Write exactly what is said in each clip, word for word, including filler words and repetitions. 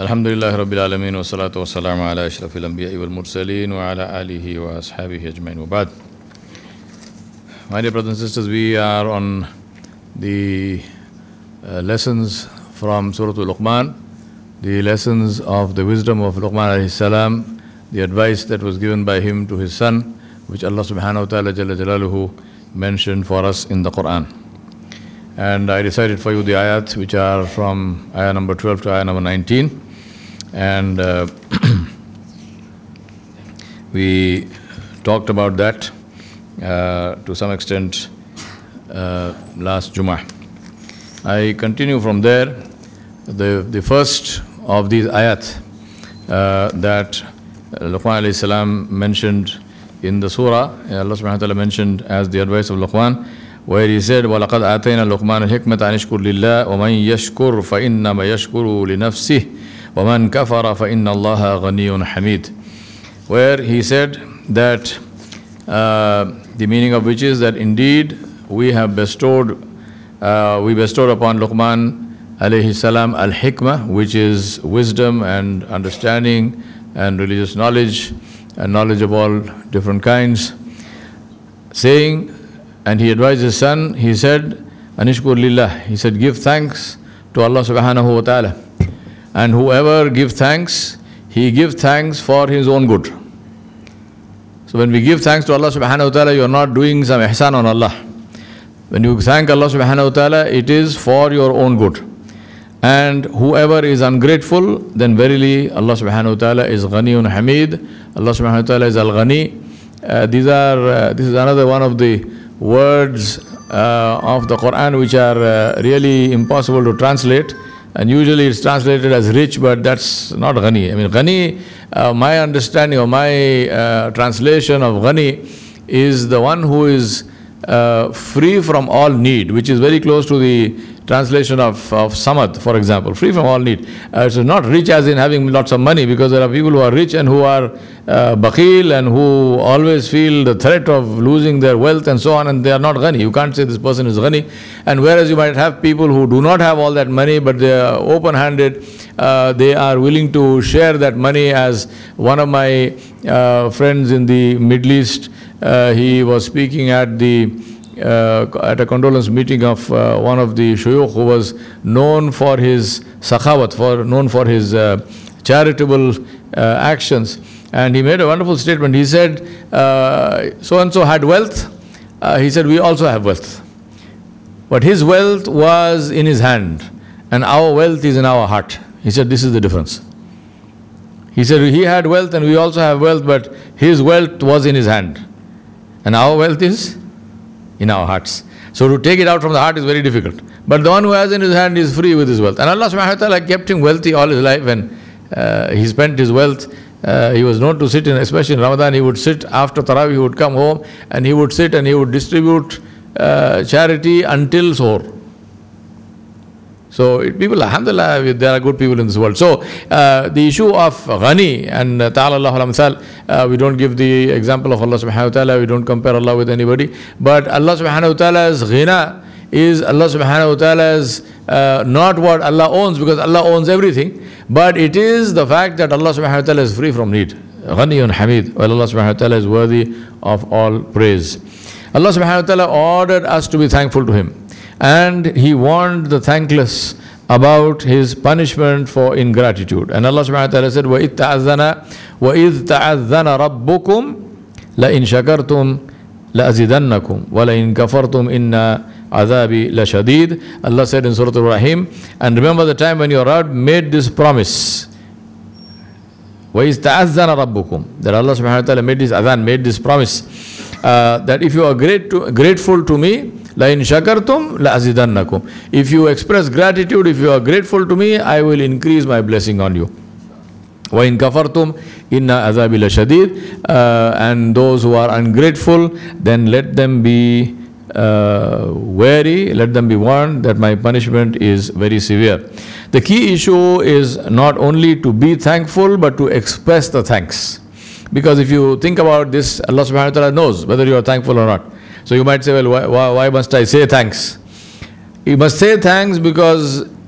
Alhamdulillah Rabbil Alameen wa salatu wa salamu ala ashrafil anbiya'i wal mursaleen wa ala alihi wa ashabihi ajma'in wa ba'd. My dear brothers and sisters, we are on the uh, lessons from Surah Al-Luqman, the lessons of the wisdom of Luqman alayhi salam, the advice that was given by him to his son, which Allah subhanahu wa ta'ala jalla jalaluhu mentioned for us in the Quran. And I recited for you the ayat which are from ayah number twelve to ayah number nineteen. And uh, we talked about that uh, to some extent uh, last Jummah. I continue from there. The, the first of these ayat uh, that Luqman alayhi salam mentioned in the surah, Allah subhanahu wa ta'ala mentioned as the advice of Luqman, where he said, وَلَقَدْ آتَيْنَا لُقْمَانَ الْحِكْمَةَ أَنِ اشْكُرْ لِلَّهِ وَمَنْ يَشْكُرْ فَإِنَّمَا يَشْكُرُ لِنَفْسِهِ وَمَنْ كَفَرَ فَإِنَّ اللَّهَ غَنِيٌّ حَمِيدٌ, where he said that uh, the meaning of which is that indeed we have bestowed, uh, we bestowed upon Luqman alayhi salam al-hikmah, which is wisdom and understanding and religious knowledge and knowledge of all different kinds, saying, and he advised his son, he said, Anishkur lillah, he said, give thanks to Allah subhanahu wa ta'ala. And whoever gives thanks, he gives thanks for his own good. So when we give thanks to Allah subhanahu wa ta'ala, you are not doing some ihsan on Allah. When you thank Allah subhanahu wa ta'ala, it is for your own good. And whoever is ungrateful, then verily Allah subhanahu wa ta'ala is Ghaniyun Hamid. Allah subhanahu wa ta'ala is Al-Ghani. Uh, these are, uh, this is another one of the words uh, of the Quran which are uh, really impossible to translate. And usually it's translated as rich, but that's not Ghani. I mean, Ghani, uh, my understanding or my uh, translation of Ghani is the one who is uh, free from all need, which is very close to the translation of, of Samad, for example, free from all need. Uh, so not rich as in having lots of money, because there are people who are rich and who are uh, bakhil and who always feel the threat of losing their wealth and so on, and they are not ghani. You can't say this person is ghani. And whereas you might have people who do not have all that money, but they are open-handed, uh, they are willing to share that money. As one of my uh, friends in the Middle East, uh, he was speaking at the Uh, at a condolence meeting of uh, one of the shuyukh who was known for his sakhawat, for known for his uh, charitable uh, actions, and he made a wonderful statement. He said, uh, so and so had wealth. Uh, he said, we also have wealth, but his wealth was in his hand, and our wealth is in our heart. He said, this is the difference. He said, he had wealth and we also have wealth, but his wealth was in his hand, and our wealth is in our hearts. So to take it out from the heart is very difficult. But the one who has in his hand is free with his wealth. And Allah subhanahu wa ta'ala kept him wealthy all his life, and uh, he spent his wealth. Uh, he was known to sit in, especially in Ramadan, he would sit after Taraweeh, he would come home and he would sit and he would distribute uh, charity until suhoor. So it, people, alhamdulillah, there are good people in this world. So uh, the issue of ghani and ta'ala Allahu al-amthal, uh, we don't give the example of Allah subhanahu wa ta'ala, we don't compare Allah with anybody. But Allah subhanahu wa ta'ala's ghina is Allah subhanahu wa ta'ala's uh, not what Allah owns, because Allah owns everything, but it is the fact that Allah subhanahu wa ta'ala is free from need. Ghaniyun Hamid, while Allah subhanahu wa ta'ala is worthy of all praise. Allah subhanahu wa ta'ala ordered us to be thankful to Him. And He warned the thankless about His punishment for ingratitude. And Allah subhanahu wa ta'ala said, وَإِذْ تَعَذَّنَا وَإِذْ تَعَذَّنَ رَبُّكُمْ لَإِنْ شَكَرْتُمْ لَأَزِدَنَّكُمْ وَلَإِنْ كَفَرْتُمْ إِنَّ عَذَابِي لَشَدِيدٌ. Allah said in Surah Al-Rahim, and remember the time when your Lord made this promise. وَإِذْ تَعَذَّنَ رَبُّكُمْ, that Allah subhanahu wa ta'ala made this adhan, made this promise, uh, that if you are great to, grateful to me, لَإِنْ شَكَرْتُمْ لَأَزِدَنَّكُمْ, if you express gratitude, if you are grateful to me, I will increase my blessing on you. وَإِنْ كَفَرْتُمْ إِنَّ عَذَابِي لَشَدِيدٌ, uh, and those who are ungrateful, then let them be uh, wary, let them be warned that my punishment is very severe. The key issue is not only to be thankful, but to express the thanks. Because if you think about this, Allah subhanahu wa ta'ala knows whether you are thankful or not. So you might say, well, why, why must I say thanks? You must say thanks because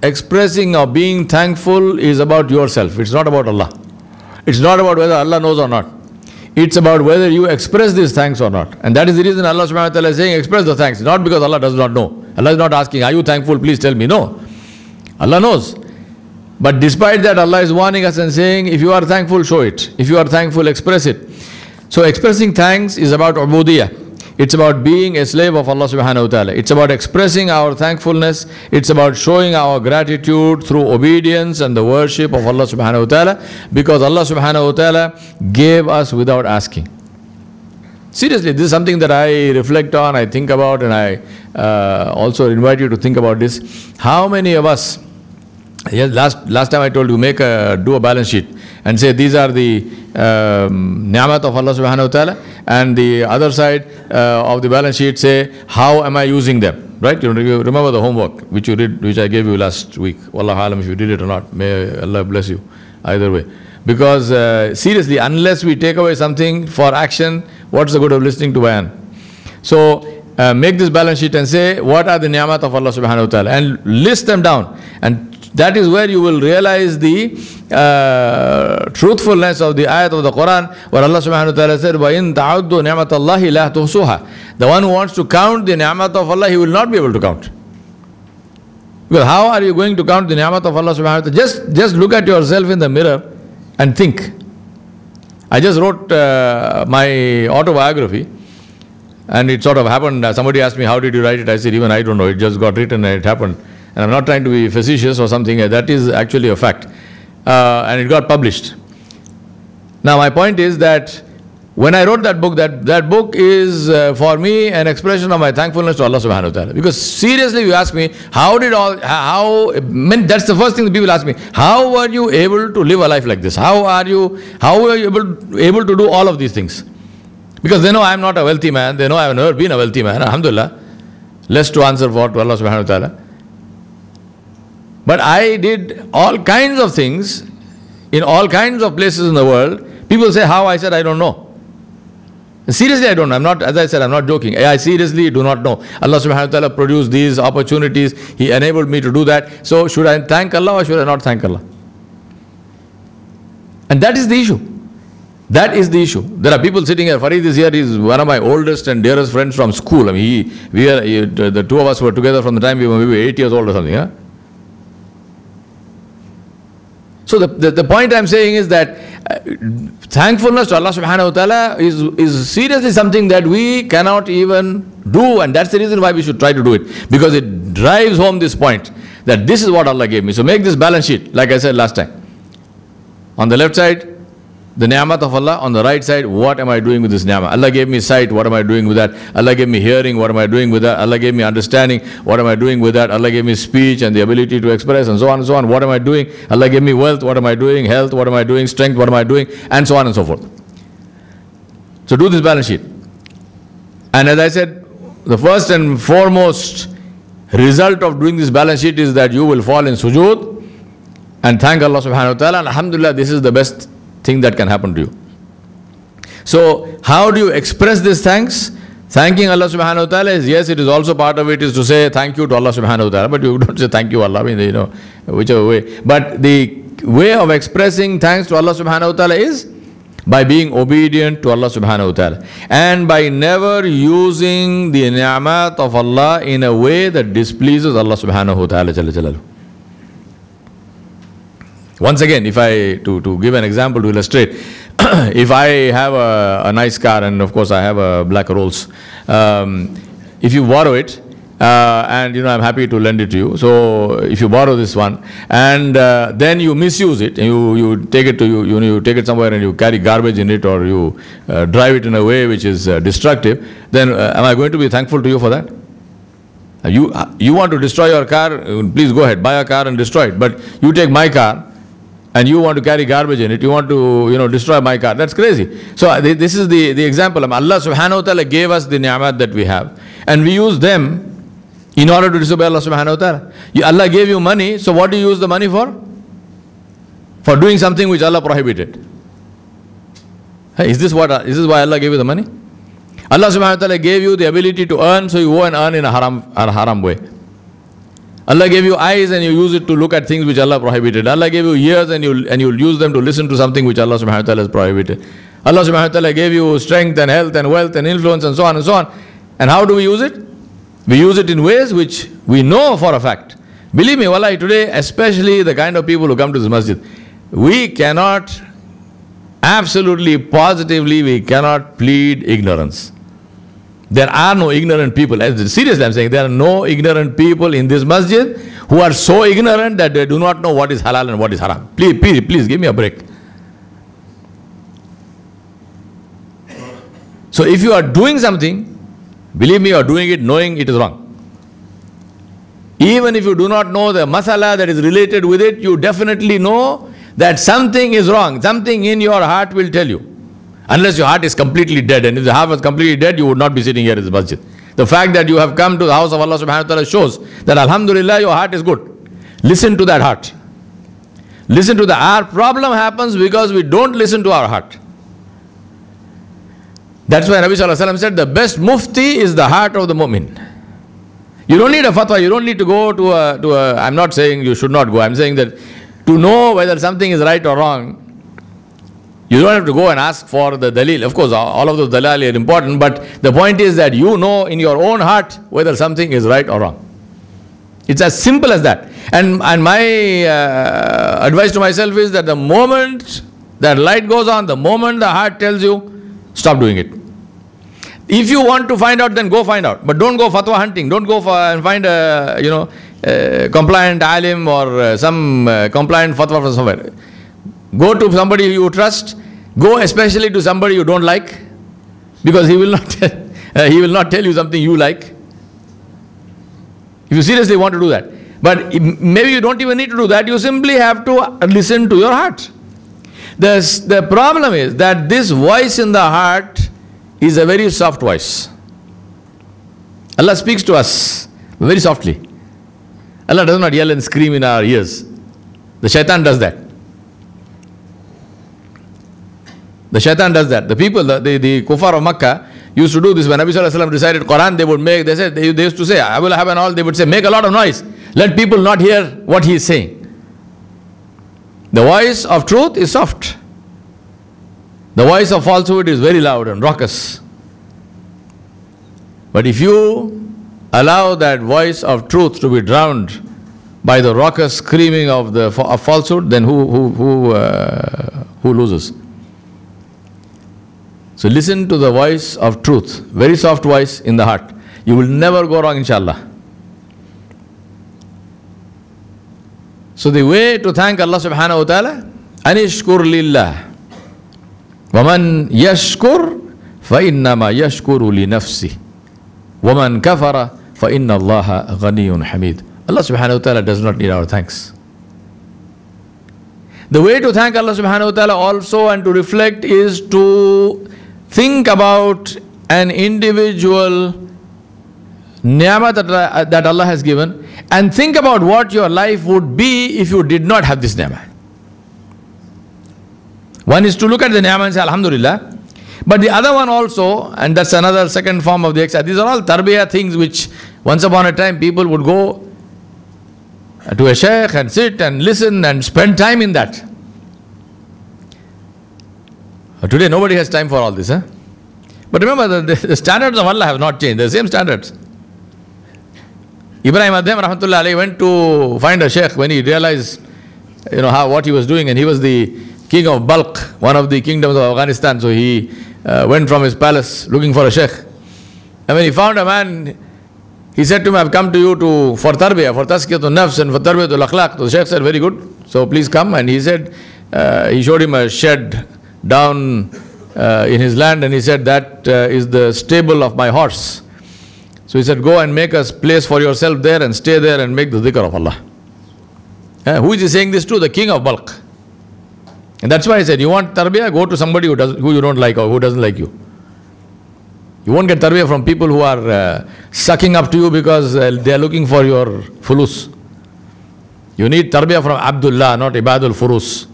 expressing or being thankful is about yourself. It's not about Allah. It's not about whether Allah knows or not. It's about whether you express these thanks or not. And that is the reason Allah subhanahu wa ta'ala is saying express the thanks. Not because Allah does not know. Allah is not asking, are you thankful? Please tell me. No. Allah knows. But despite that, Allah is warning us and saying, if you are thankful, show it. If you are thankful, express it. So expressing thanks is about ubudiyah. It's about being a slave of Allah subhanahu wa ta'ala. It's about expressing our thankfulness. It's about showing our gratitude through obedience and the worship of Allah subhanahu wa ta'ala, because Allah subhanahu wa ta'ala gave us without asking. Seriously, this is something that I reflect on, I think about, and I uh, also invite you to think about this. How many of us, yes, last, last time I told you, make a, do a balance sheet and say these are the um, ni'mat of Allah subhanahu wa ta'ala, and the other side uh, of the balance sheet say, how am I using them? Right? You remember the homework which you did, which I gave you last week. Wallahu alam if you did it or not. May Allah bless you. Either way. Because uh, seriously, unless we take away something for action, what's the good of listening to bayan? So uh, make this balance sheet and say, what are the ni'mat of Allah subhanahu wa ta'ala? And list them down. And that is where you will realize the uh, truthfulness of the ayat of the Quran, where Allah subhanahu wa ta'ala said, وَإِن تَعُدُّ نِعْمَةَ اللَّهِ لَا تُحْصُوهَا. The one who wants to count the ni'mat of Allah, he will not be able to count. Because how are you going to count the ni'mat of Allah subhanahu wa ta'ala? Just, just look at yourself in the mirror and think. I just wrote uh, my autobiography, and it sort of happened. Uh, somebody asked me, how did you write it? I said, even I don't know. It just got written and it happened. And I'm not trying to be facetious or something. That is actually a fact. Uh, and it got published. Now my point is that when I wrote that book, that, that book is uh, for me an expression of my thankfulness to Allah subhanahu wa ta'ala. Because seriously, you ask me, how did all, how, I mean, that's the first thing that people ask me. How were you able to live a life like this? How are you, how were you able, able to do all of these things? Because they know I am not a wealthy man. They know I have never been a wealthy man. Alhamdulillah. Less to answer for to Allah subhanahu wa ta'ala. But I did all kinds of things in all kinds of places in the world. People say, how? I said, I don't know. Seriously, I don't know. I'm not, as I said, I'm not joking. I seriously do not know. Allah subhanahu wa ta'ala produced these opportunities. He enabled me to do that. So should I thank Allah or should I not thank Allah? And that is the issue. That is the issue. There are people sitting here. Farid is here. He's one of my oldest and dearest friends from school. I mean, he, we are, he, the two of us were together from the time we were maybe eight years old or something. Huh? So the, the, the point I'm saying is that uh, thankfulness to Allah subhanahu wa ta'ala is, is seriously something that we cannot even do, and that's the reason why we should try to do it, because it drives home this point that this is what Allah gave me. So make this balance sheet, like I said last time. On the left side, the ni'mat of Allah. On the right side, what am I doing with this ni'mat? Allah gave me sight, what am I doing with that? Allah gave me hearing, what am I doing with that? Allah gave me understanding, what am I doing with that? Allah gave me speech and the ability to express, and so on and so on. What am I doing? Allah gave me wealth, what am I doing? Health, what am I doing? Strength, what am I doing? And so on and so forth. So do this balance sheet. And as I said, the first and foremost result of doing this balance sheet is that you will fall in sujood and thank Allah subhanahu wa ta'ala. And alhamdulillah, this is the best thing that can happen to you. So how do you express this thanks? Thanking Allah subhanahu wa ta'ala is, yes, it is also part of it is to say thank you to Allah subhanahu wa ta'ala, but you don't say thank you Allah, I mean, you know, whichever way. But the way of expressing thanks to Allah subhanahu wa ta'ala is by being obedient to Allah subhanahu wa ta'ala, and by never using the ni'mat of Allah in a way that displeases Allah subhanahu wa ta'ala jalla jalaluhu. Once again, if I, to, to give an example to illustrate, if I have a, a nice car, and of course I have a black Rolls, um, if you borrow it, uh, and you know I'm happy to lend it to you, so if you borrow this one, and uh, then you misuse it, and you, you take it to you, you, you take it somewhere and you carry garbage in it, or you uh, drive it in a way which is uh, destructive, then uh, am I going to be thankful to you for that? Uh, you, uh, you want to destroy your car, uh, please go ahead, buy a car and destroy it, but you take my car, and you want to carry garbage in it, you want to, you know, destroy my car. That's crazy. So this is the, the example. Allah subhanahu wa ta'ala gave us the ni'mat that we have, and we use them in order to disobey Allah subhanahu wa ta'ala. Allah gave you money, so what do you use the money for? For doing something which Allah prohibited. Hey, is this what, is this why Allah gave you the money? Allah subhanahu wa ta'ala gave you the ability to earn, so you go and earn in a haram, a haram way. Allah gave you eyes and you use it to look at things which Allah prohibited. Allah gave you ears and you and you'll use them to listen to something which Allah subhanahu wa ta'ala has prohibited. Allah subhanahu wa ta'ala gave you strength and health and wealth and influence and so on and so on. And how do we use it? We use it in ways which we know for a fact. Believe me, wallahi, today, especially the kind of people who come to this masjid, we cannot, absolutely, positively, we cannot plead ignorance. There are no ignorant people. Seriously, I'm saying there are no ignorant people in this masjid who are so ignorant that they do not know what is halal and what is haram. Please, please, please give me a break. So if you are doing something, believe me, you are doing it knowing it is wrong. Even if you do not know the masala that is related with it, you definitely know that something is wrong. Something in your heart will tell you. Unless your heart is completely dead. And if the heart was completely dead, you would not be sitting here in this masjid. The fact that you have come to the house of Allah subhanahu wa ta'ala shows that alhamdulillah your heart is good. Listen to that heart. Listen to the our problem happens because we don't listen to our heart. That's why Nabi Sallallahu Alaihi Wasallam said the best mufti is the heart of the mu'min. You don't need a fatwa, you don't need to go to a, to a, I'm not saying you should not go, I'm saying that to know whether something is right or wrong, you don't have to go and ask for the dalil. Of course, all of those dalil are important, but the point is that you know in your own heart whether something is right or wrong. It's as simple as that. And, and my uh, advice to myself is that the moment that light goes on, the moment the heart tells you, stop doing it. If you want to find out, then go find out. But don't go fatwa hunting. Don't go for and find a, you know, a compliant alim or uh, some uh, compliant fatwa from somewhere. Go to somebody you trust. Go especially to somebody you don't like, because he will not uh, he will not tell you something you like. If you seriously want to do that. But maybe you don't even need to do that. You simply have to listen to your heart. The, the problem is that this voice in the heart is a very soft voice. Allah speaks to us very softly. Allah does not yell and scream in our ears. The shaitan does that. The shaitan does that. The people, the, the, the kuffar of Makkah used to do this. When Nabi Sallallahu Alaihi Wasallam recited Quran, they would make, they said, they, they used to say, I will have an all, they would say, make a lot of noise. Let people not hear what he is saying. The voice of truth is soft. The voice of falsehood is very loud and raucous. But if you allow that voice of truth to be drowned by the raucous screaming of the of falsehood, then who who who uh, who loses? So listen to the voice of truth, very soft voice in the heart. You will never go wrong, inshallah. So the way to thank Allah subhanahu wa ta'ala, anishkur lillah. وَمَنْ يَشْكُرْ فَإِنَّمَا يَشْكُرُ لِنَفْسِهِ وَمَنْ كَفَرَ فَإِنَّ اللَّهَ غَنِيٌّ حَمِيدٌ. Allah subhanahu wa ta'ala does not need our thanks. The way to thank Allah subhanahu wa ta'ala also and to reflect is to think about an individual ni'mah that, that Allah has given, and think about what your life would be if you did not have this ni'mah. One is to look at the ni'mah and say, Alhamdulillah. But the other one also, and that's another second form of the exercise, these are all tarbiyah things which once upon a time people would go to a shaykh and sit and listen and spend time in that. Today nobody has time for all this. Huh? But remember, the, the standards of Allah have not changed. They're the same standards. Ibrahim Adham rahmatullah alayhi went to find a sheikh when he realized, you know, how what he was doing, and he was the king of Balkh, one of the kingdoms of Afghanistan. So he uh, went from his palace looking for a sheikh. And when he found a man, he said to him, I've come to you to for tarbiyah, for tazkiyatun nafs and for tarbiyatul akhlaq. So the sheikh said, very good. So please come. And he said, uh, he showed him a shed down uh, in his land, and he said, that uh, is the stable of my horse. So he said, go and make a place for yourself there and stay there and make the dhikr of Allah. Uh, who is he saying this to? The king of Balkh. And that's why I said, you want tarbiyah, go to somebody who, does, who you don't like or who doesn't like you. You won't get tarbiyah from people who are uh, sucking up to you because uh, they are looking for your fulus. You need tarbiyah from Abdullah, not Ibadul Furus.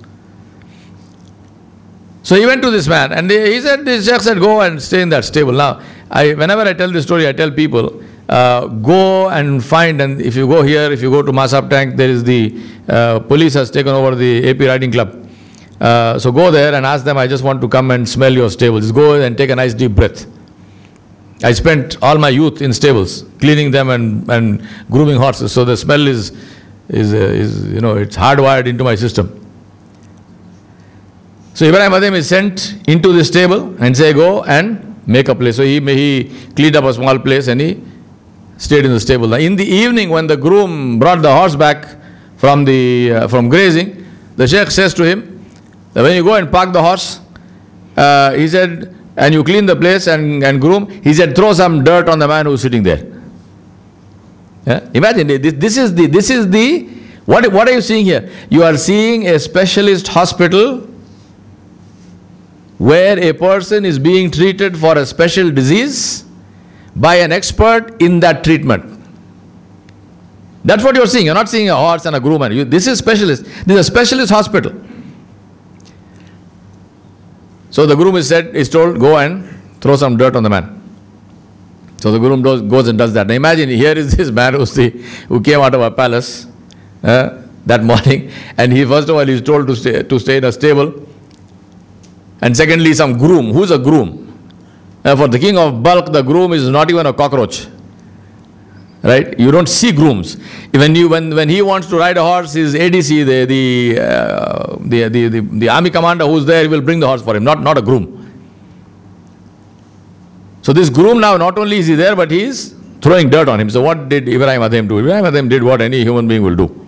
So he went to this man and he said, this sheikh said, go and stay in that stable. Now, I, whenever I tell this story, I tell people, uh, go and find, and if you go here, if you go to Masab Tank, there is the uh, police has taken over the A P Riding Club. Uh, so go there and ask them, I just want to come and smell your stables. Go and take a nice deep breath. I spent all my youth in stables, cleaning them and, and grooming horses. So the smell is, is, uh, is, you know, it's hardwired into my system. So Ibrahim Adhem is sent into the stable and say, go and make a place. So he, he cleaned up a small place and he stayed in the stable. Now in the evening, when the groom brought the horse back from, the, uh, from grazing, the Sheikh says to him, that when you go and park the horse, uh, he said, and you clean the place and, and groom, he said, throw some dirt on the man who's sitting there. Yeah? Imagine, this, this is the, this is the, what, what are you seeing here? You are seeing a specialist hospital where a person is being treated for a special disease by an expert in that treatment. That's what you're seeing. You're not seeing a horse and a groom. And you, this is specialist. This is a specialist hospital. So the groom is said, is told, go and throw some dirt on the man. So the groom does, goes and does that. Now imagine, here is this man who's the, who came out of a palace uh, that morning, and he first of all is told to stay, to stay in a stable. And secondly, some groom. Who's a groom? Uh, for the king of bulk, the groom is not even a cockroach. Right? You don't see grooms. When, you, when, when he wants to ride a horse, his A D C, the, the, uh, the, the, the, the army commander who's there, will bring the horse for him, not, not a groom. So this groom now, not only is he there, but he is throwing dirt on him. So what did Ibrahim Adhem do? Ibrahim Adhem did what any human being will do.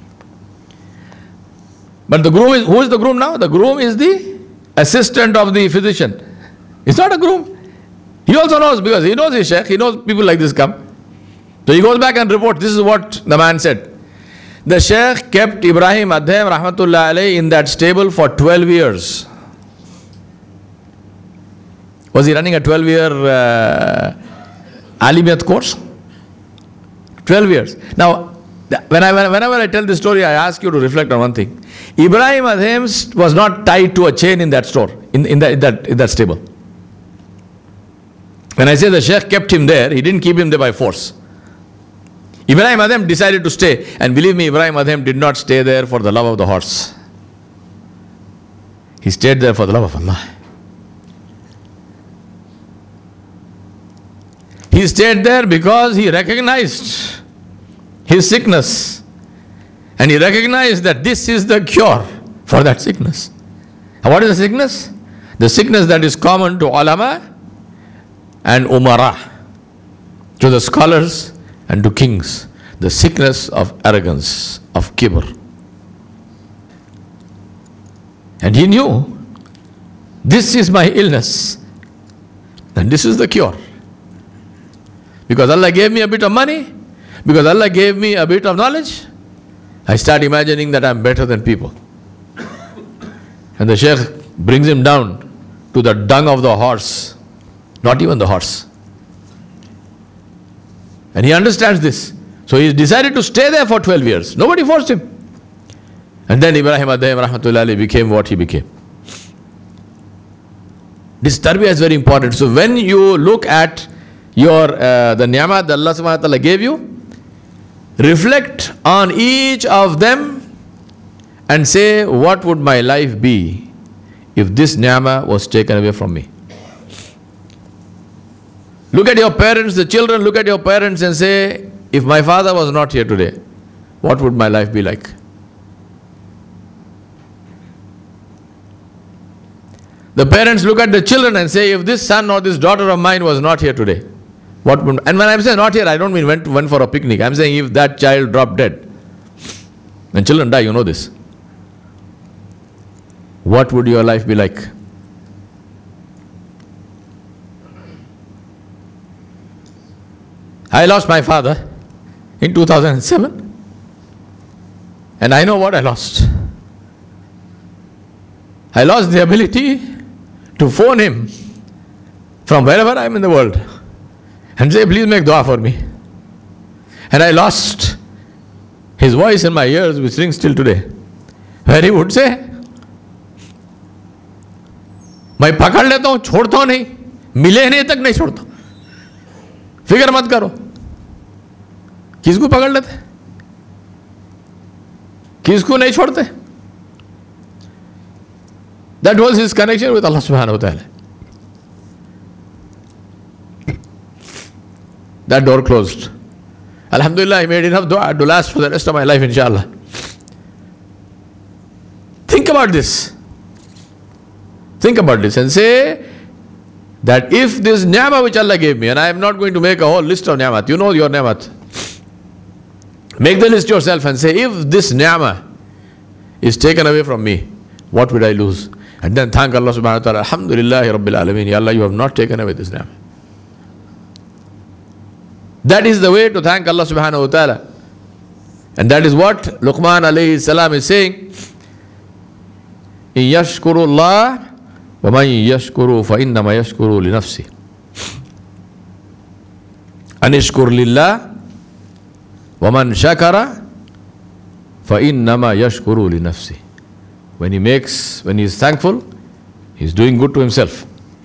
But the groom is, who is the groom now? The groom is the assistant of the physician. It's not a groom. He also knows, because he knows his sheikh, he knows people like this come. So he goes back and reports, this is what the man said. The sheikh kept Ibrahim Adhem rahmatullah alayhi in that stable for twelve years. Was he running a twelve year uh, Alimiyat course? twelve years. Now, when I, whenever I tell this story, I ask you to reflect on one thing. Ibrahim Adhem was not tied to a chain in that store, in, in, that, in, that, in that stable. When I say the sheikh kept him there, he didn't keep him there by force. Ibrahim Adhem decided to stay. And believe me, Ibrahim Adhem did not stay there for the love of the horse. He stayed there for the love of Allah. He stayed there because he recognized his sickness. And he recognized that this is the cure for that sickness. And what is the sickness? The sickness that is common to ulama and umara, to the scholars and to kings, the sickness of arrogance, of kibr. And he knew, this is my illness, and this is the cure. Because Allah gave me a bit of money, because Allah gave me a bit of knowledge, I start imagining that I'm better than people. And the sheikh brings him down to the dung of the horse, not even the horse. And he understands this. So he decided to stay there for twelve years. Nobody forced him. And then Ibrahim Adhem rahmatullahi alayhi became what he became. This tarbiyah is very important. So when you look at your uh, the ni'mat that Allah subhanahu wa ta'ala gave you, reflect on each of them and say, what would my life be if this ni'mah was taken away from me? Look at your parents, the children, look at your parents and say, if my father was not here today, what would my life be like? The parents look at the children and say, if this son or this daughter of mine was not here today, what would, and when I'm saying not here, I don't mean went, went for a picnic. I'm saying if that child dropped dead, when children die, you know this, what would your life be like? I lost my father in two thousand seven, and I know what I lost. I lost the ability to phone him from wherever I am in the world and say, please make dua for me. And I lost his voice in my ears, which rings till today, where he would say, मैं पकड़ लेता हूँ, छोड़ता हूँ नहीं, मिले नहीं तक नहीं छोड़ता, फिक्र मत करो, किसको पकड़ लेते, किसको नहीं छोड़ते. That was his connection with Allah subhanahu wa ta'ala. That door closed. Alhamdulillah, I made enough dua to last for the rest of my life, inshallah. Think about this. Think about this and say that if this ni'mah which Allah gave me, and I am not going to make a whole list of ni'mat, you know your ni'mat. Make the list yourself and say, if this ni'mah is taken away from me, what would I lose? And then thank Allah subhanahu wa ta'ala, Alhamdulillahi Rabbil Alameen, Ya Allah, you have not taken away this ni'mah. That is the way to thank Allah subhanahu wa ta'ala. And that is what Luqman alayhi salam is saying. In yashkuru Allah, wa man yashkuru fa innama yashkuru li nafsi. Anishkur lillah, wa man shakara, fa innama yashkuru li nafsi. When he makes, when he is thankful, he is doing good to himself.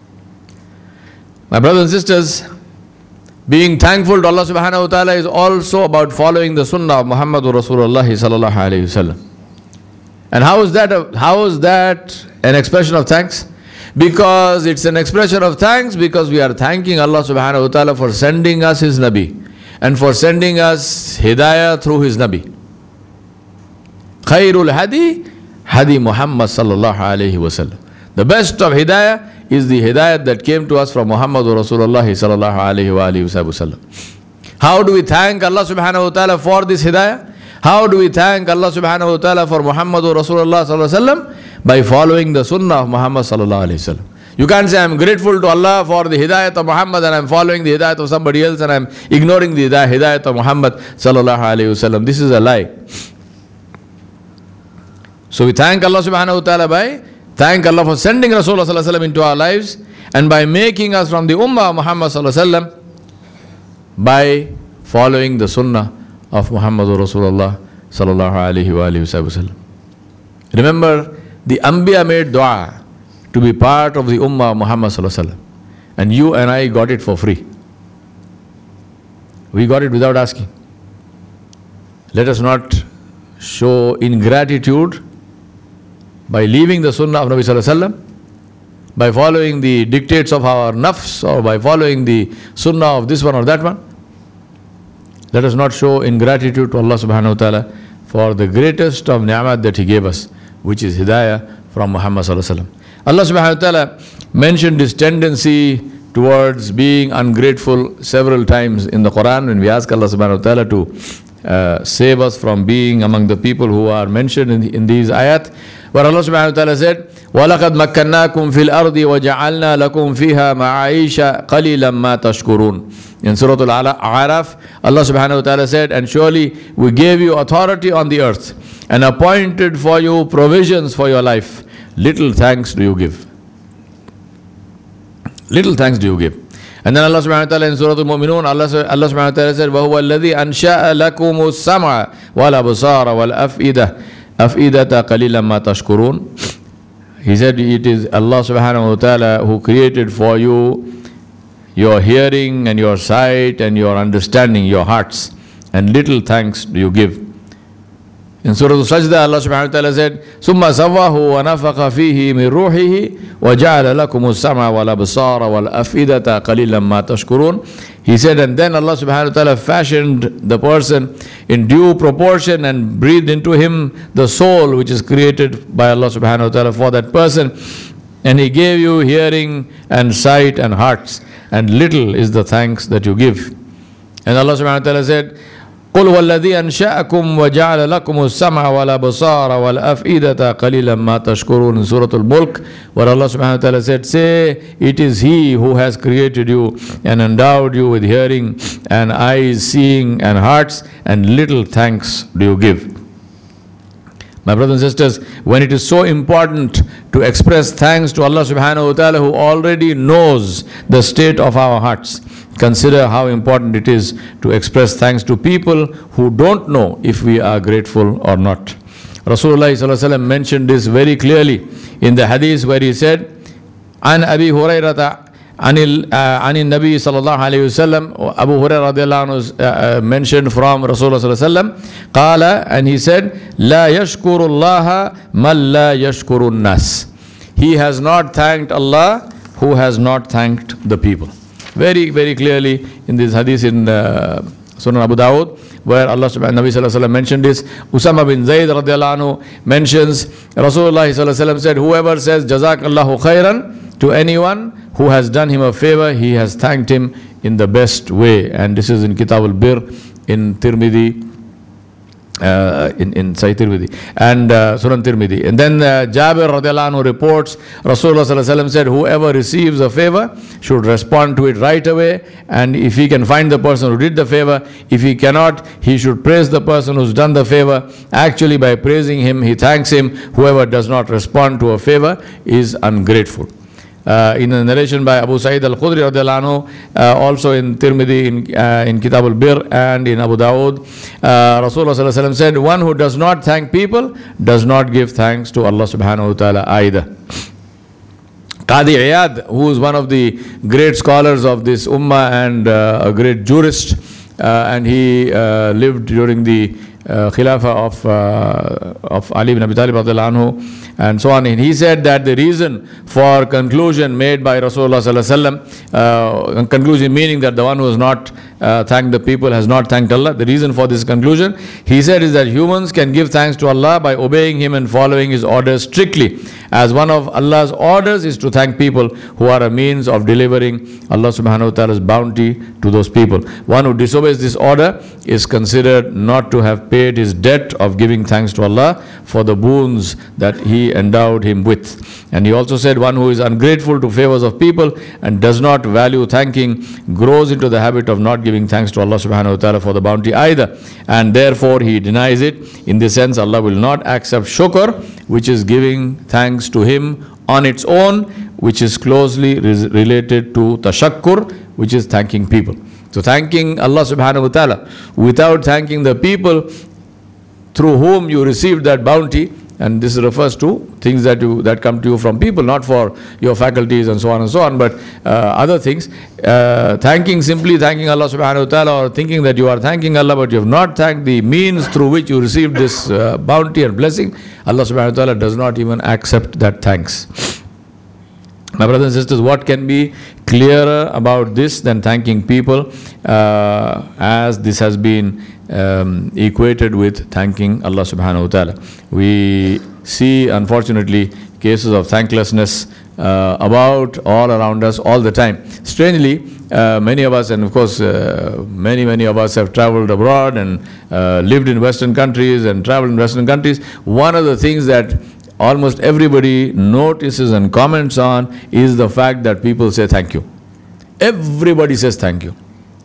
My brothers and sisters, being thankful to Allah subhanahu wa ta'ala is also about following the sunnah of Muhammadur Rasulullah sallallahu alayhi wasallam. And how is that a, how is that an expression of thanks? Because it's an expression of thanks because we are thanking Allah subhanahu wa ta'ala for sending us His Nabi and for sending us Hidayah through His Nabi. Khairul Hadi Hadi Muhammad sallallahu alayhi wasallam. The best of Hidayah is the Hidayah that came to us from Muhammadur Rasulullah sallallahu alayhi wa alihi wasallam. How do we thank Allah subhanahu wa ta'ala for this Hidayah? How do we thank Allah subhanahu wa ta'ala for Muhammadur Rasulullah sallallahu alayhi wasallam? By following the sunnah of Muhammad sallallahu alayhi wasallam. You can't say, I'm grateful to Allah for the Hidayat of Muhammad and I'm following the Hidayat of somebody else and I'm ignoring the Hidayat of Muhammad sallallahu alayhi wasallam. This is a lie. So we thank Allah subhanahu wa ta'ala by thank Allah for sending Rasulullah sallallahu alayhi wasallam into our lives and by making us from the Ummah of Muhammad sallallahu alayhi wasallam by following the Sunnah of Muhammadur Rasulullah sallallahu alayhi wa sallam. Remember, the Anbiya made dua to be part of the Ummah of Muhammad sallallahu alayhi wasallam, and you and I got it for free. We got it without asking. Let us not show ingratitude by leaving the Sunnah of Nabi sallallahu alayhi wasallam, by following the dictates of our nafs or by following the Sunnah of this one or that one. Let us not show ingratitude to Allah subhanahu wa ta'ala for the greatest of ni'mat that He gave us, which is Hidayah from Muhammad sallallahu alayhi wasallam. Allah subhanahu wa ta'ala mentioned His tendency towards being ungrateful several times in the Quran when we ask Allah subhanahu wa ta'ala to uh, save us from being among the people who are mentioned in, in these ayat, where Allah subhanahu wa ta'ala said, وَلَقَدْ مَكَّنَّاكُمْ فِي الْأَرْضِ وَجَعَلْنَا لَكُمْ فِيهَا مَعَايِشَ قَلِيلًا مَا تَشْكُرُونَ. In Surah Al-A'raf, Allah subhanahu wa ta'ala said, and surely we gave you authority on the earth and appointed for you provisions for your life. Little thanks do you give. Little thanks do you give. And then Allah subhanahu wa ta'ala in Surah Al-Mu'minun, Allah, Allah subhanahu wa ta'ala said, وَهُوَ الَّذِي أَنْشَأَ لَكُمُ السَّمْعَ وَالْأَبْصَارَ وَالْأَفْئِدَةَ أَفْئِدَةَ قَلِيلًا مَا تَشْكُرُونَ. He said it is Allah subhanahu wa ta'ala who created for you your hearing and your sight and your understanding, your hearts, and little thanks do you give. In Surah Al-Sajdah, Allah subhanahu wa ta'ala said, ثُمَّ سَوَّاهُ وَنَفَخَ فِيهِ مِنْ رُوحِهِ وَجَعَلَ لَكُمُ السَّمْعَ وَالْأَبْصَارَ وَالْأَفْئِدَةَ قَلِيلًا مَا تَشْكُرُونَ. He said, and then Allah subhanahu wa ta'ala fashioned the person in due proportion and breathed into him the soul which is created by Allah subhanahu wa ta'ala for that person. And He gave you hearing and sight and hearts, and little is the thanks that you give. And Allah subhanahu wa ta'ala said, قُلْ وَالَّذِي أَنْشَأَكُمْ وَجَعَلَ لَكُمُ السَّمْعَ وَالْأَبْصَارَ وَالْأَفْئِدَةَ قَلِيلًا مَا تَشْكُرُونَ. In Surah Al-Mulk, where Allah subhanahu wa ta'ala said, say, it is He who has created you and endowed you with hearing and eyes, seeing and hearts, and little thanks do you give. My brothers and sisters, when it is so important to express thanks to Allah subhanahu wa ta'ala who already knows the state of our hearts, consider how important it is to express thanks to people who don't know if we are grateful or not. Rasulullah sallallahu alaihi wasallam mentioned this very clearly in the hadith where he said, عن أبي هريرة Anil Anil Nabi sallallahu alayhi wasallam, Abu Hurairah radiallahu anhu uh, mentioned from Rasulullah sallallahu alayhi wasallam, qala, and he said, la yashkuru Allah man la yashkuru nas. He has not thanked Allah who has not thanked the people. Very, very clearly in this hadith in uh, Sunan Abu Dawud, where Allah subhanahu wa ta'ala mentioned this. Usama bin Zayd radiallahu anhu mentions, Rasulullah sallallahu alayhi wasallam said, whoever says Jazakallahu khairan to anyone who has done him a favor, he has thanked him in the best way. And this is in Kitab al-Bir, in Tirmidhi, uh, in, in Sahih Tirmidhi, and uh, Sunan Tirmidhi. And then uh, Jabir radiallahu anhu reports, Rasulullah sallallahu alayhi wasallam said, whoever receives a favor should respond to it right away. And if he can find the person who did the favor, if he cannot, he should praise the person who's done the favor. Actually, by praising him, he thanks him. Whoever does not respond to a favor is ungrateful. Uh, in a narration by Abu Sa'id al-Khudri radiallahu anhu, uh, also in Tirmidhi, in, uh, in Kitab al-Bir, and in Abu Dawud, uh, Rasulullah sallallahu alaihi wasallam said, one who does not thank people does not give thanks to Allah subhanahu wa ta'ala either. Qadi Iyad, who is one of the great scholars of this ummah and uh, a great jurist, uh, and he uh, lived during the uh, Khilafah of, uh, of Ali ibn Abi Talib radiallahu anhu, and so on. And he said that the reason for conclusion made by Rasulullah sallallahu alaihi wasallam, uh, conclusion meaning that the one who has not uh, thanked the people has not thanked Allah. The reason for this conclusion, he said, is that humans can give thanks to Allah by obeying Him and following His orders strictly. As one of Allah's orders is to thank people who are a means of delivering Allah subhanahu wa ta'ala's bounty to those people. One who disobeys this order is considered not to have paid his debt of giving thanks to Allah for the boons that He endowed him with. And he also said, one who is ungrateful to favors of people and does not value thanking grows into the habit of not giving thanks to Allah subhanahu wa ta'ala for the bounty either. And therefore he denies it. In this sense, Allah will not accept shukr, which is giving thanks to Him on its own, which is closely related to tashakkur, which is thanking people. So thanking Allah subhanahu wa ta'ala without thanking the people through whom you received that bounty, and this refers to things that you that come to you from people, not for your faculties and so on and so on, but uh, other things. Uh, thanking, simply thanking Allah subhanahu wa ta'ala, or thinking that you are thanking Allah, but you have not thanked the means through which you received this uh, bounty and blessing, Allah subhanahu wa ta'ala does not even accept that thanks. My brothers and sisters, what can be clearer about this than thanking people, uh, as this has been um, equated with thanking Allah subhanahu wa ta'ala. We see, unfortunately, cases of thanklessness uh, about all around us all the time. Strangely, uh, many of us, and of course uh, many many of us have traveled abroad and uh, lived in Western countries and traveled in Western countries. One of the things that almost everybody notices and comments on is the fact that people say thank you. Everybody says thank you.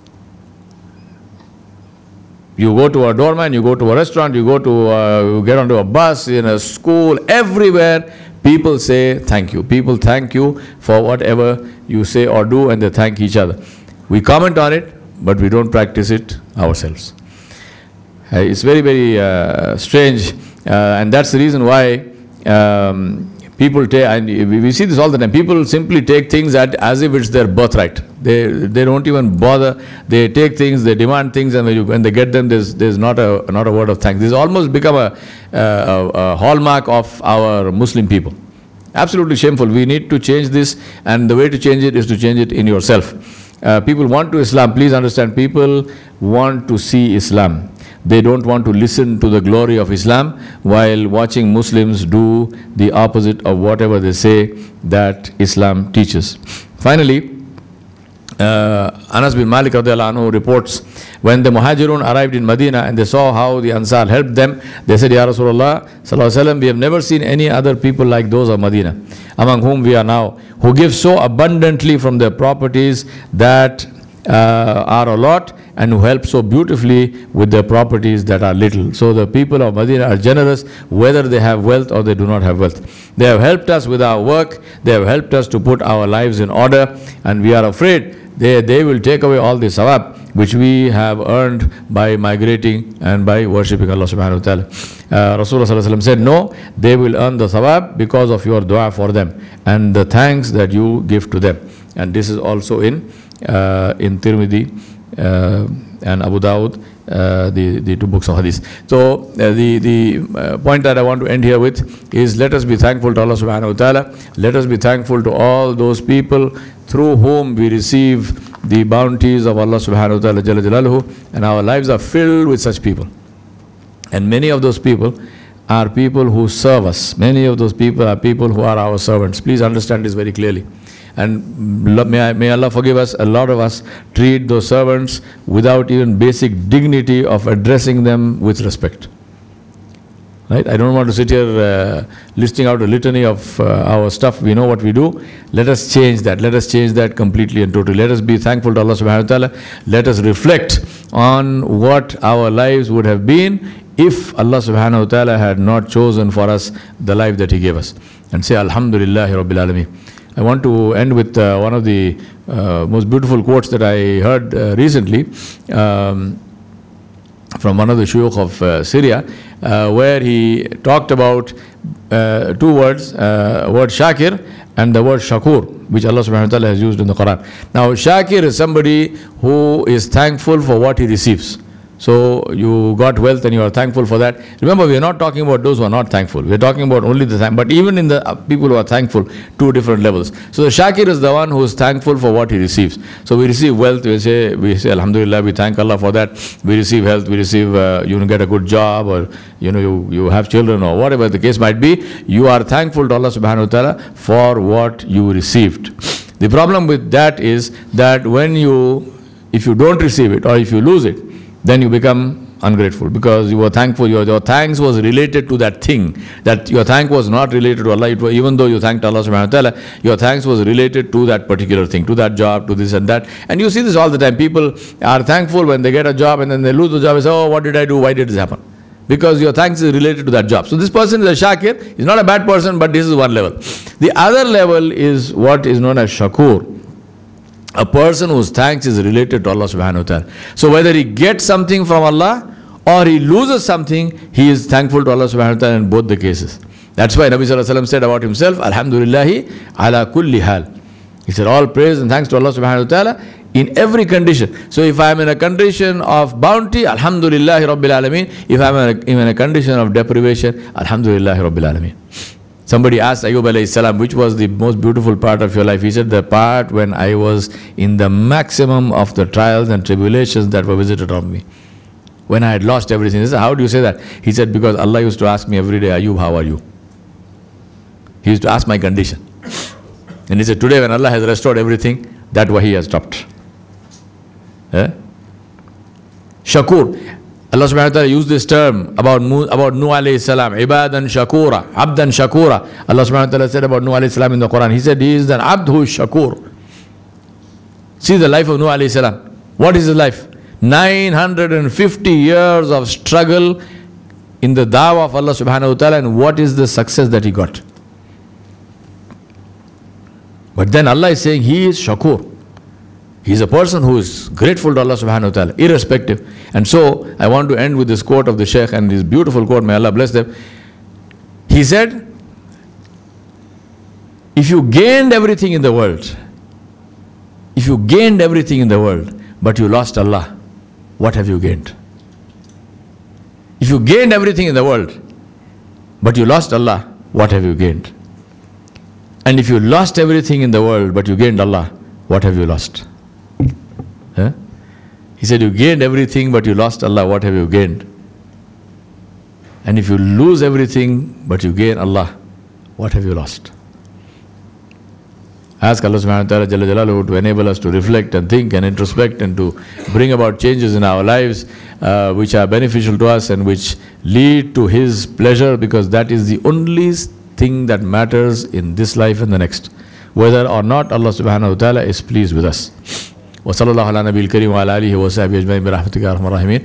You go to a doorman, you go to a restaurant, you go to, uh, you get onto a bus, in a school, everywhere, people say thank you. People thank you for whatever you say or do, and they thank each other. We comment on it, but we don't practice it ourselves. Uh, it's very, very uh, strange, uh, and that's the reason why um, people take, and we see this all the time, people simply take things at, as if it's their birthright. They they don't even bother. They take things, they demand things, and when, you, when they get them, there's there's not a not a word of thanks. This has almost become a, a, a hallmark of our Muslim people. Absolutely shameful. We need to change this, and the way to change it is to change it in yourself. Uh, people want to Islam. Please understand, people want to see Islam. They don't want to listen to the glory of Islam while watching Muslims do the opposite of whatever they say that Islam teaches. Finally, uh, Anas bin Malik radiallahu anhu reports, when the Muhajirun arrived in Medina and they saw how the Ansar helped them, they said, Ya Rasulullah sallallahu alaihi wasallam, we have never seen any other people like those of Medina, among whom we are now, who give so abundantly from their properties that uh, are a lot, and who help so beautifully with their properties that are little. So the people of Medina are generous, whether they have wealth or they do not have wealth. They have helped us with our work, they have helped us to put our lives in order, and we are afraid they, they will take away all the sawab which we have earned by migrating and by worshipping Allah subhanahu wa ta'ala. Uh, Rasulullah sallallahu alaihi wasallam said, no, they will earn the sawab because of your dua for them and the thanks that you give to them. and this is also in uh, in Tirmidhi uh, and Abu Dawud, uh, the, the two books of hadith. So uh, the, the uh, point that I want to end here with is, let us be thankful to Allah subhanahu wa ta'ala. Let us be thankful to all those people through whom we receive the bounties of Allah subhanahu wa ta'ala Jalla Jalaluhu, and our lives are filled with such people. And many of those people are people who serve us. Many of those people are people who are our servants. Please understand this very clearly. And may, I, may Allah forgive us, a lot of us treat those servants without even basic dignity of addressing them with respect. Right? I don't want to sit here uh, listing out a litany of uh, our stuff. We know what we do. Let us change that. Let us change that completely and totally. Let us be thankful to Allah subhanahu wa ta'ala. Let us reflect on what our lives would have been if Allah subhanahu wa ta'ala had not chosen for us the life that He gave us. And say, Alhamdulillahi Rabbil Alameen. I want to end with uh, one of the uh, most beautiful quotes that I heard uh, recently um, from one of the shuyukh of uh, Syria, uh, where he talked about uh, two words, uh, word Shakir and the word Shakur, which Allah subhanahu wa ta'ala has used in the Quran. Now, Shakir is somebody who is thankful for what he receives. So you got wealth and you are thankful for that. Remember, we are not talking about those who are not thankful. We are talking about only the thank. But even in the uh, people who are thankful, two different levels. So the Shakir is the one who is thankful for what he receives. So we receive wealth, we say, we say Alhamdulillah, we thank Allah for that. We receive health, we receive, uh, you know, get a good job, or you know, you, you have children, or whatever the case might be. You are thankful to Allah subhanahu wa ta'ala for what you received. The problem with that is that when you, if you don't receive it, or if you lose it, then you become ungrateful, because you were thankful. Your, your thanks was related to that thing. That your thank was not related to Allah. It was, even though you thanked Allah subhanahu wa ta'ala, your thanks was related to that particular thing, to that job, to this and that. And you see this all the time. People are thankful when they get a job, and then they lose the job and say, oh, what did I do? Why did this happen? Because your thanks is related to that job. So this person is a Shakir. He's not a bad person, but this is one level. The other level is what is known as Shakur. A person whose thanks is related to Allah subhanahu wa ta'ala. So whether he gets something from Allah or he loses something, he is thankful to Allah subhanahu wa ta'ala in both the cases. That's why Nabi sallallahu alayhi wa sallam said about himself, Alhamdulillahi ala kulli hal. He said, all praise and thanks to Allah subhanahu wa ta'ala in every condition. So if I am in a condition of bounty, Alhamdulillahi Rabbil Alameen. If I am in a condition of deprivation, Alhamdulillahi Rabbil Alameen. Somebody asked Ayyub alayhi salam, which was the most beautiful part of your life? He said, the part when I was in the maximum of the trials and tribulations that were visited on me. When I had lost everything. He said, how do you say that? He said, because Allah used to ask me every day, Ayyub, how are you? He used to ask my condition. And he said, today when Allah has restored everything, that way he has stopped. Eh? Shakur. Allah subhanahu wa ta'ala used this term about, about Nuh alayhi salam, ibadan shakura, abdan shakura. Allah subhanahu wa ta'ala said about Nuh alayhi salam in the Quran. He said he is an abd who is shakur. See the life of Nuh alayhi salam. What is his life? nine hundred fifty years of struggle in the dawah of Allah subhanahu wa ta'ala, and what is the success that he got? But then Allah is saying he is shakur. He is a person who is grateful to Allah subhanahu wa ta'ala, irrespective. And so, I want to end with this quote of the Shaykh, and this beautiful quote, may Allah bless them. He said, if you gained everything in the world, if you gained everything in the world, but you lost Allah, what have you gained? If you gained everything in the world, but you lost Allah, what have you gained? And if you lost everything in the world, but you gained Allah, what have you lost? Huh? He said, you gained everything, but you lost Allah, what have you gained? And if you lose everything, but you gain Allah, what have you lost? Ask Allah subhanahu wa ta'ala Jalla Jalaluhu to enable us to reflect and think and introspect, and to bring about changes in our lives uh, which are beneficial to us and which lead to His pleasure, because that is the only thing that matters in this life and the next. Whether or not Allah subhanahu wa ta'ala is pleased with us. وصلى الله على نبي الكريم وعلى آله وصحبه أجمعين برحمتك يا أرحم الراحمين